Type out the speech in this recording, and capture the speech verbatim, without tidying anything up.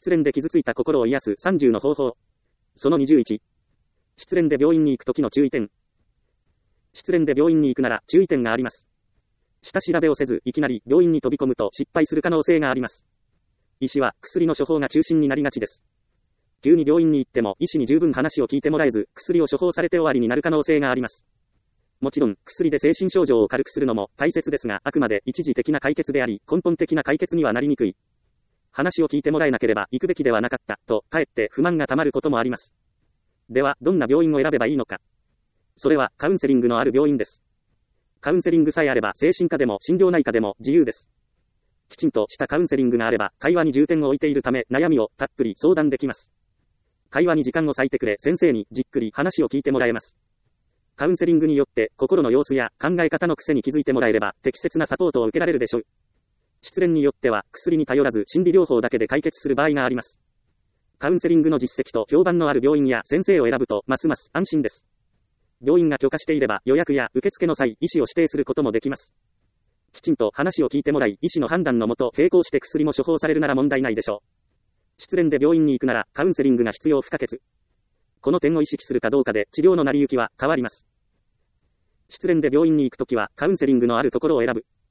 失恋で傷ついた心を癒すさんじゅうの方法。そのにじゅういち。失恋で病院に行くときの注意点。失恋で病院に行くなら注意点があります。下調べをせずいきなり病院に飛び込むと失敗する可能性があります。医師は薬の処方が中心になりがちです。急に病院に行っても医師に十分話を聞いてもらえず、薬を処方されて終わりになる可能性があります。もちろん、薬で精神症状を軽くするのも大切ですが、あくまで一時的な解決であり、根本的な解決にはなりにくい。話を聞いてもらえなければ行くべきではなかった、と、かえって不満がたまることもあります。では、どんな病院を選べばいいのか。それは、カウンセリングのある病院です。カウンセリングさえあれば、精神科でも心療内科でも自由です。きちんとしたカウンセリングがあれば、会話に重点を置いているため、悩みをたっぷり相談できます。会話に時間を割いてくれ、先生にじっくり話を聞いてもらえます。カウンセリングによって、心の様子や考え方の癖に気づいてもらえれば、適切なサポートを受けられるでしょう。失恋によっては、薬に頼らず心理療法だけで解決する場合があります。カウンセリングの実績と評判のある病院や先生を選ぶと、ますます安心です。病院が許可していれば、予約や受付の際、医師を指定することもできます。きちんと話を聞いてもらい、医師の判断のもと、並行して薬も処方されるなら問題ないでしょう。失恋で病院に行くなら、カウンセリングが必要不可欠。この点を意識するかどうかで、治療の成り行きは変わります。失恋で病院に行くときは、カウンセリングのあるところを選ぶ。